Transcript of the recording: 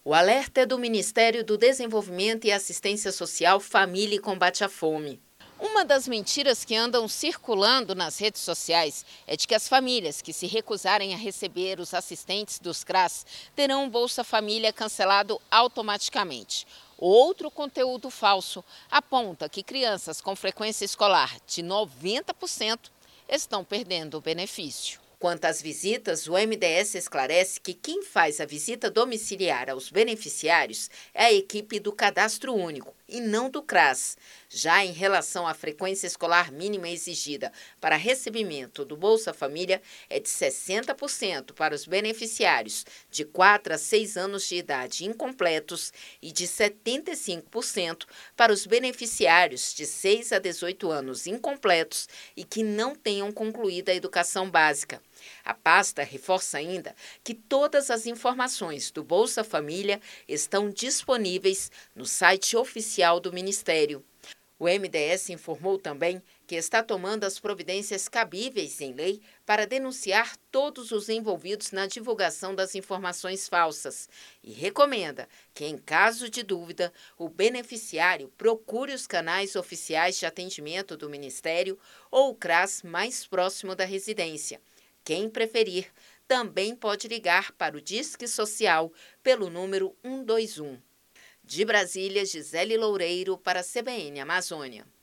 O alerta é do Ministério do Desenvolvimento e Assistência Social, Família e Combate à Fome. Uma das mentiras que andam circulando nas redes sociais é de que as famílias que se recusarem a receber os assistentes dos CRAS terão o Bolsa Família cancelado automaticamente. Outro conteúdo falso aponta que crianças com frequência escolar de 90% estão perdendo o benefício. Quanto às visitas, o MDS esclarece que quem faz a visita domiciliar aos beneficiários é a equipe do Cadastro Único e não do CRAS. Já em relação à frequência escolar mínima exigida para recebimento do Bolsa Família, é de 60% para os beneficiários de 4 a 6 anos de idade incompletos e de 75% para os beneficiários de 6 a 18 anos incompletos e que não tenham concluído a educação básica. A pasta reforça ainda que todas as informações do Bolsa Família estão disponíveis no site oficial do Ministério. O MDS informou também que está tomando as providências cabíveis em lei para denunciar todos os envolvidos na divulgação das informações falsas e recomenda que, em caso de dúvida, o beneficiário procure os canais oficiais de atendimento do Ministério ou o CRAS mais próximo da residência. Quem preferir, também pode ligar para o Disque Social pelo número 121. De Brasília, Gisele Loureiro para a CBN Amazônia.